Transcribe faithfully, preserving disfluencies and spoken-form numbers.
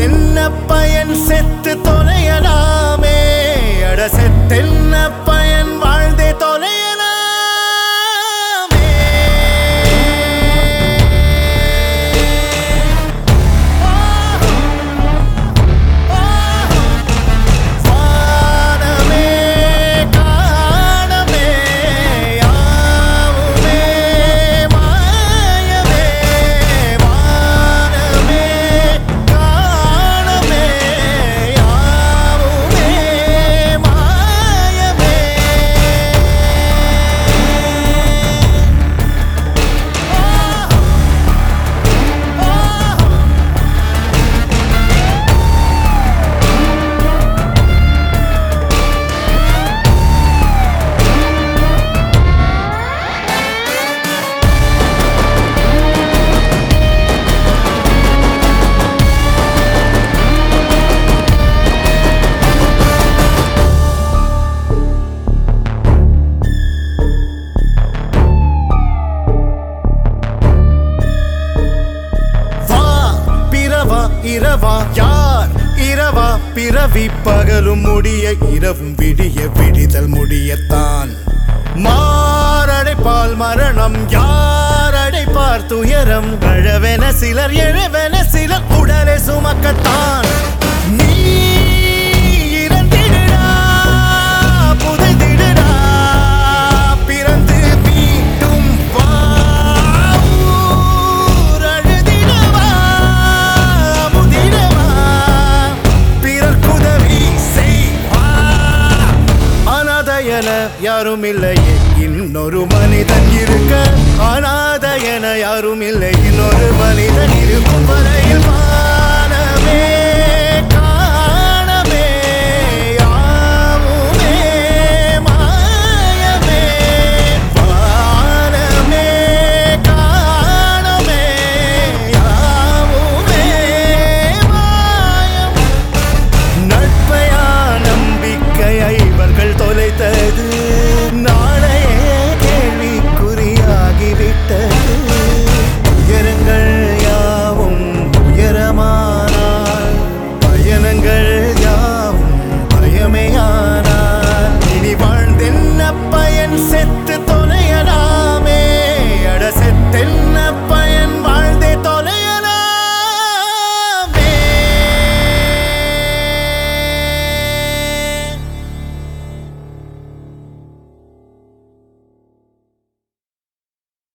என்ன பயன் செத்து தொலையலாமே அட செத்தென்ன பயன் வாழ்ந்தே தொலையலாமே வானமே காணமே யாவுமே மாயமே வானமே காணமே யாவுமே மாயமே இரவா யார் இரவா பிறவி பகலும் முடிய இரவும் விடிய விடிதல் முடியத்தான் மாரடைப்பால் மரணம் யார் அடைப்பார் துயரம் அழவென சிலர் எழவென சிலர் உடலை சுமக்கத்தான் நீ இறந்திடுடா புதைந்திடுடா பிறந்து மீண்டும் வா ஊர் அழுதிடவா அமுதிடவா பிறர்க்குதவி செய்வா அனாதையென யாரும் இல்லையே இன்னொரு மனிதன் இருக்க அனாதையென யாரும் இல்லை இன்னொரு மனிதன் இருக்கும் வரையில் வா